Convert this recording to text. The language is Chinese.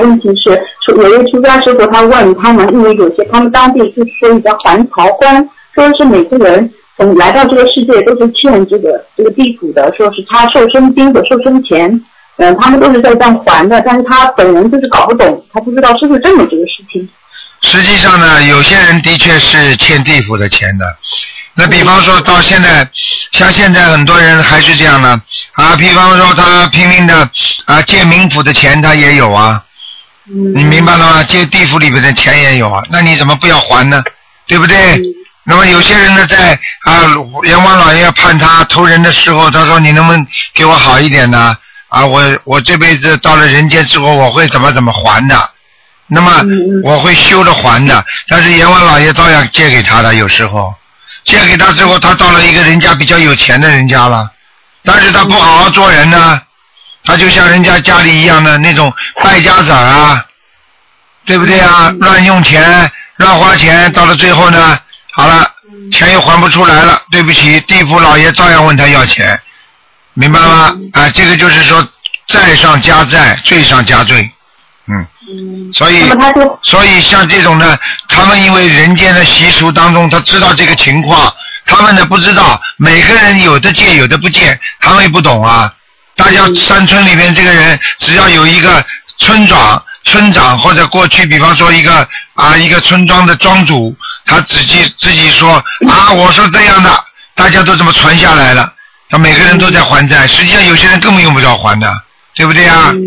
问题是，有一个出家师傅他问他们，因为有些他们当地就是说一个还朝观，说是每个人来到这个世界都是欠这个地府的，说是他受生金和受生钱，他们都是在这样还的，但是他本人就是搞不懂，他不知道是不是真有这个事情。 实际上呢，有些人的确是欠地府的钱的。那比方说到现在，像现在很多人还是这样的啊，比方说他拼命的啊借冥府的钱，他也有啊，你明白了吗？借地府里面的钱也有啊，那你怎么不要还呢？对不对？那么有些人呢，在啊阎王老爷判他投人的时候，他说你能不能给我好一点呢？啊，我这辈子到了人间之后，我会怎么还的？那么我会修着还的，但是阎王老爷照样借给他的，有时候借给他之后，他到了一个人家比较有钱的人家了，但是他不好好做人呢，他就像人家家里一样的那种败家子啊，对不对啊？乱用钱乱花钱，到了最后呢，好了，钱又还不出来了，对不起，地府老爷照样问他要钱，明白吗？啊，这个就是说债上加债，罪上加罪。所以像这种呢，他们因为人间的习俗当中，他知道这个情况，他们呢不知道，每个人有的借有的不借，他们也不懂啊。大家山村里面这个人，只要有一个村长或者过去比方说一个村庄的庄主，他自己说啊，我说这样的，大家都这么传下来了，他每个人都在还债，实际上有些人根本用不着还的，对不对啊？